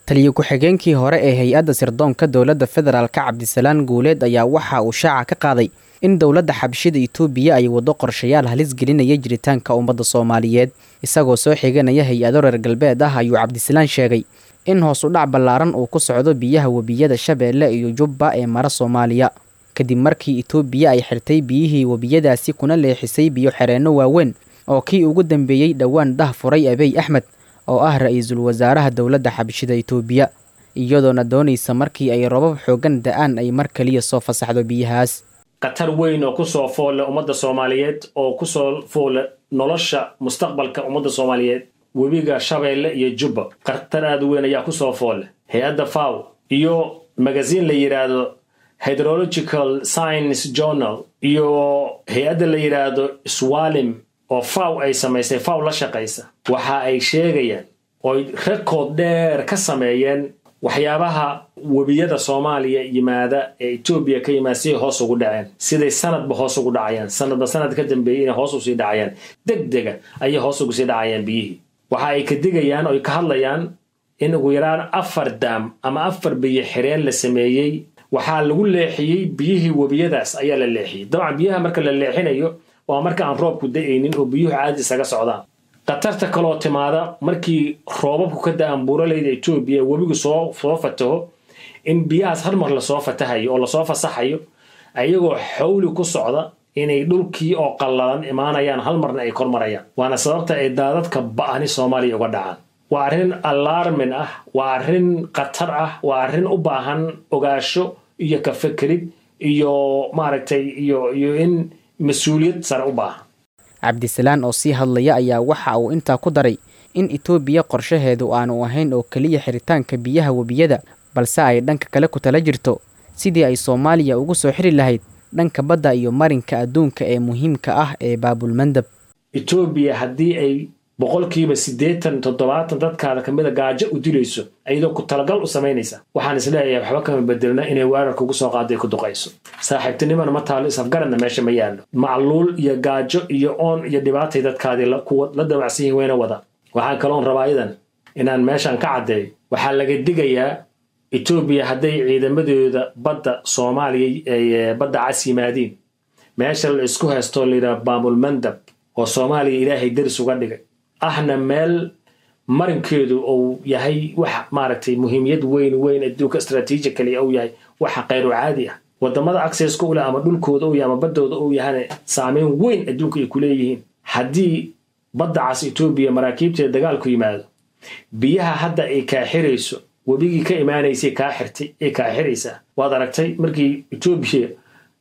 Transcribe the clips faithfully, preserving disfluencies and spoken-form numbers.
taliye ku-xigeenkii hore ee hay-adda sirdoonka dowladda federaalka Cabdisalaan Guuleed ayaa waxa uu shaaca ka qaaday in dowladda xabashida Itoobiya ay wado qorshayaal halis gelinaya jiritaanka ummadda Soomaaliyeed isagoo soo xiganaya hay-ado reer galbeed ah ayuu Cabdisalaan sheegay in hoos u dhac ballaaran uu ku socdo biyaha webiyada Shabeelle iyo Jubba ee mara Soomaaliya kadib markii Itoobiya ay xirtay biyihii webiyadaasi kuna leexisay biyo xireenno waaweyn oo kii ugu dambeeyay dhawaan dah furay Abiy Ahmed oo ah ra'iisul wasaaraha dowladda xabashida Itoobiya iyadoona doonaysa markii ay robab xoogan da'an ay mar kaliya soo fasaxdo biyahaas qatar weyn oo ku soo fool ummadda Soomaaliyeed oo ku soo fool nolosha mustaqbalka ummadda Soomaaliyeed webiga Shabeelle iyo Jubba qatar aad weyn ayaa ku soo fool hay'adda F A O iyo magazine la yiraahdo Hydrological Science Journal iyo hay'adda la yiraahdo Swalim oo F A O ay samaysay F A O la shaqaysa waxa ay sheegayaan oo record dheer ka sameeyeen waxyaabaha webiyada Soomaaliya yimaada ee Itoobiya ka yimaasay hoos ugu dhaceen siday sanadba hoos ugu dhacayaan sanadba sanad ka dambeeyay in hoos u sii dhacayaan degdega ay hoos ugu sii dhacayaan biyihii waxa ay ka digayaan oo ka hadlayaan in ugu yaraan afar dam ama afar biyo xireen la sameeyay waxa lagu leexiyay biyihii webiyadaas ayaa la leexiyay dabcan biyaha marka la leexinayo waa marka aan roobku da'aynin oo biyuhu caadi isaga socdaan qatarta kaloo timaada markii roobabku ka da'an buuraleyda Itoobiya webigu soo soo fataho in biyahaas hal mar la soo fatahayo oo la soo fasaxayo ayagoo xawli ku socda inay dhulkii oo qallalan imaanayaan hal marna ay kormarayaan waana sababta ay daadadka ba'ani Soomaaliya uga dhacaan waa arrin alarmin ah waa arrin qatar ah waa arrin u baahan ogaasho iyo ka fikirid iyo maaragtay iyo iyo in mas'uuliyad sare u baahan Cabdisalaan oo sii hadlaya ayaa waxa uu intaa ku daray in Itoobiya qorshaheedu aanu ahayn oo kaliya xiritaanka biyaha webiyada balse ay dhanka kale ku tala jirto sidii ay Soomaaliya ugu soo xiri lahayd dhanka badda iyo marinka adduunka ee muhiimka ah ee Baabul Mandab Itoobiya haddii ay boqolkiiba siddeetan toddobaatan dadkaada kamid ah gaajo u dilayso ayadoo ku talagal u sameynaysa waxaan isleeyahay waxba kama bedelna inay weerarka ugu soo qaaday ku duqayso saaxiibtinimada ma taalo isafgaradna meesha ma yaalo macluul iyo gaajo iyo oon iyo dhibaatay dadkaadii la kuwa la damacsan yihiin wayna wada waxaan kaloon rabaa idan inaan meeshan ka caddeeyo waxaa laga digayaa Itoobiya hadday ciidamadooda badda Soomaaliya ee badda cas yimaadiin meesha la isku haysto liira Baabul Mandab oo Soomaaliya Ilaahay daris uga dhigay ahna meel marinkeedu oo yahay wax maaragtay muhiimiyad weyn weyn adduunka strategically oo yahay wax qeyr caadi ah wadamada access ku leh ama dhulkooda oo yahay ama baddooda oo yahay saameyn weyn adduunka ay ku leeyihiin hadii badda cas Itoobiya maraakiibteeda dagaalku yimaado biyaha hadda ay ka xireyso wabigi ka imaanaysay ka xirtay ee ka xireysa waad aragtay markii Itoobiya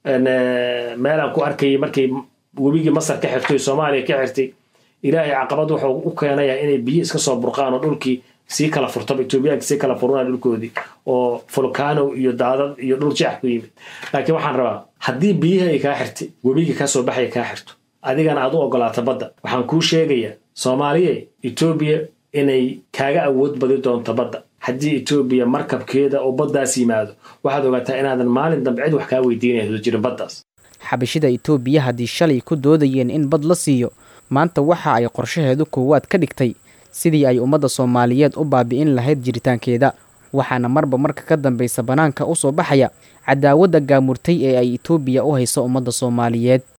meelan ku arkay markii wabigi Masar ka xirtay Soomaaliya ka xirtay ilaahay caqabad wuxuu u keenayaa inay biyo iska soo burqaan oo dhulkii si kala furtaba Itoobiya si kala furaan dhulkoodii oo volcano iyo daadad iyo dhul jeex ku yimid laakiin waxaan rabaa haddii biyaha ay ka xirtay wabigi ka soo baxay ka xirto adigana aad u ogolaato badda waxaan kuu sheegayaa Soomaaliya Itoobiya inay kaaga awood badi doonto badda haddii Itoobiya markabkeeda oo baddaas yimaado waxaad ogaataa inaadan maalin dambe cid wax ka weydiinayso jirin baddaas xabashida Itoobiya haddii shalay ku doodayeen in bad la siiyo maanta waxa ay qorshaheedu koowaad ka dhigtay sidii ay ummadda Soomaaliyeed u baabi'in lahayd jiritaankeeda waxaana marba marka ka dambaysa banaanka u soo baxaya cadaawadda gaamurtay ee ay Itoobiya u hayso ummadda Soomaaliyeed